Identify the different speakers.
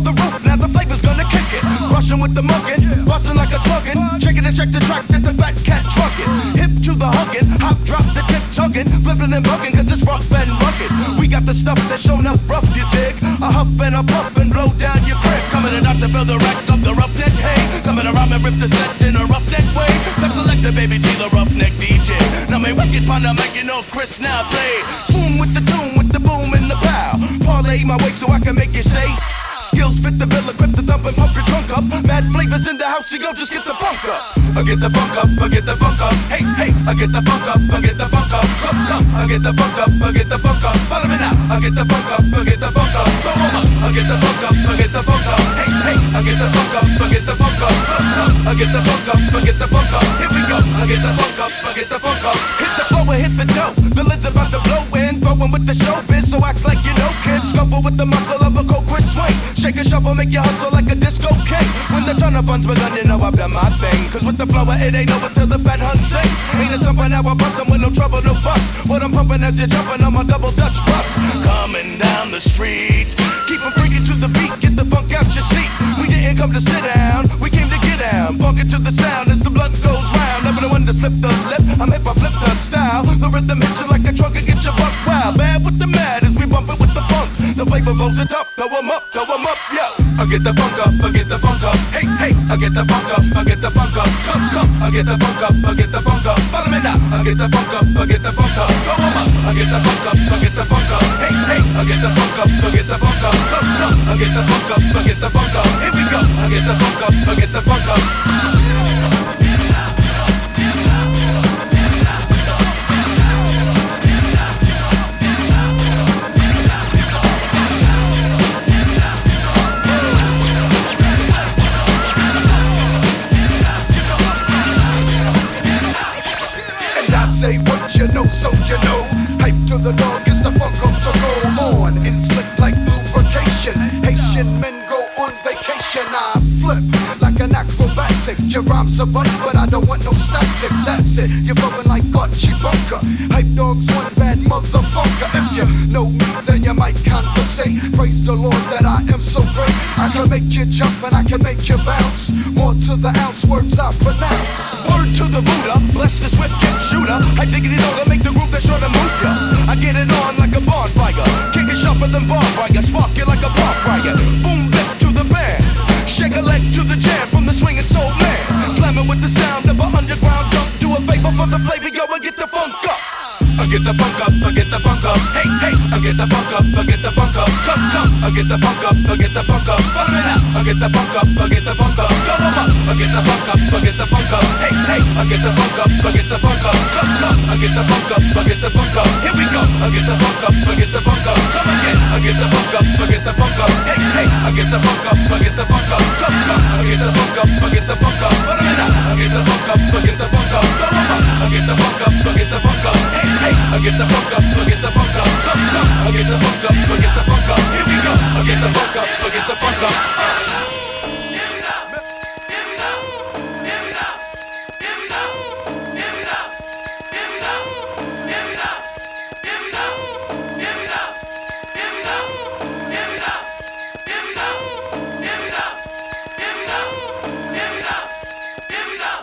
Speaker 1: the roof, now the flavor's gonna kick it. Rushing with the muggin', bustin' like a sluggin'. Checking and check the track that the fat cat truckin'. Hip to the huggin', hop drop the tip tuggin'. Flippin' and buggin' cause it's rough and rugged. We got the stuff that's shown up rough, you dig? A huff and a puff and blow down your crib. Coming in out to fill the rack up the roughneck hay. Coming around and rip the set in a roughneck way. Let's select the baby G, the roughneck DJ. Now me wicked pon the mic, you know Chris now play. Swoon with the tune, with the boom and the pow. Parlay my way so I can make you say. Skills fit the bill, equip the thump and pump your trunk up. Mad flavors in the house, you go, just get the funk up. I get the funk up, I get the funk up. Hey, hey, I get the funk up, I get the funk up. Come, come, I get the funk up, I get the funk up. Follow me now, I get the funk up, I get the funk up. Throw 'em up, I get the funk up, I get the funk up. Hey, hey, I get the funk up, I get the funk up. Come, come, I get the funk up, I get the funk up. Here we go, I get the funk up, I get the funk up. Hit the floor and hit the dough, the lid's about to blow in. Throwing with the showbiz, so act like you know, kids. Scuffle with the muscle of a cold swing. Shake and shuffle, make you hustle like a disco king. When the turn up fun's begun, you know I've done my thing. Cause with the flower, it ain't over till the fat hun sings. Ain't it something now I'm bustin' with no trouble, no fuss. What I'm pumping as you're jumping on my double Dutch bus. Coming down the street, keep 'em freaking to the beat, get the funk out your seat. We didn't come to sit down, we came to get down. Funkin' to the sound as the blunt goes round. Never the one to slip the lip, I'm hip, I flip the style. The rhythm hits you like a truck and get your buck wild. Bad with the mad as we bump it with the funk. The flavor rolls it up, throw 'em up, yo. I get the funk up, I get the funk up. Hey, hey, I get the funk up, I get the funk up. Come, come, I get the funk up, I get the funk up. Follow me now, I get the funk up, I get the funk up. Throw 'em up, I get the funk up, I get the funk up. Hey, hey, I get the funk up, I get the funk up. Come, come, I get the funk up, I get the funk up. Here we go, I get the funk up, I get the funk up.
Speaker 2: Say what you know, so you know. Hype to the dog, it's the funk up to go on. In slick like lubrication. Haitian men go on vacation. I flip like an acrobatic. Your rhymes are butt, but I don't want no static. That's it, you're flowing like Archie Bunker. Hype dog's one bad motherfucker. If you know me, then you might conversate. Praise the Lord that I am so great. I can make you jump and I can make you bounce. More to the ounce, words I pronounce.
Speaker 1: Word to the Buddha, bless the swift kick shooter. I diggity dog, I make the groove that's sure to move ya. I get it on like a bonfire, kick it sharper than barbed wire, spark you like a barbed wire. Boom, back to the band, shake a leg to the jam from the swinging soul man. Slam it with the sound of an underground dunk. Do a favor for the flavor, yo, and get the funk up. I get the funk up, I get the funk up. Hey, hey, I get the funk up, I get the funk up. Come, come, I get the funk up, I get the funk up. Follow me now, I get the funk up, I get the funk up. Throw 'em up, I get the funk up, I get the funk up. Hey, hey, I get the funk up, I get the funk up. Come, come, I get the funk up, I get the funk up. Here we go, I get the funk up, I get the funk up. Come again, I get the funk up, I get the funk up. Hey, hey, I get the funk up, I get the funk up. Come, come, I get the funk up, I get the funk up. Follow me now, I get the funk up, I get the funk up. Throw 'em up, I get the funk up, I get the funk up. Hey, hey, I get the funk up, I get the funk up. Come, come, I get the funk up, I get the funk up. Here we go, I get the funk up, I get the funk up.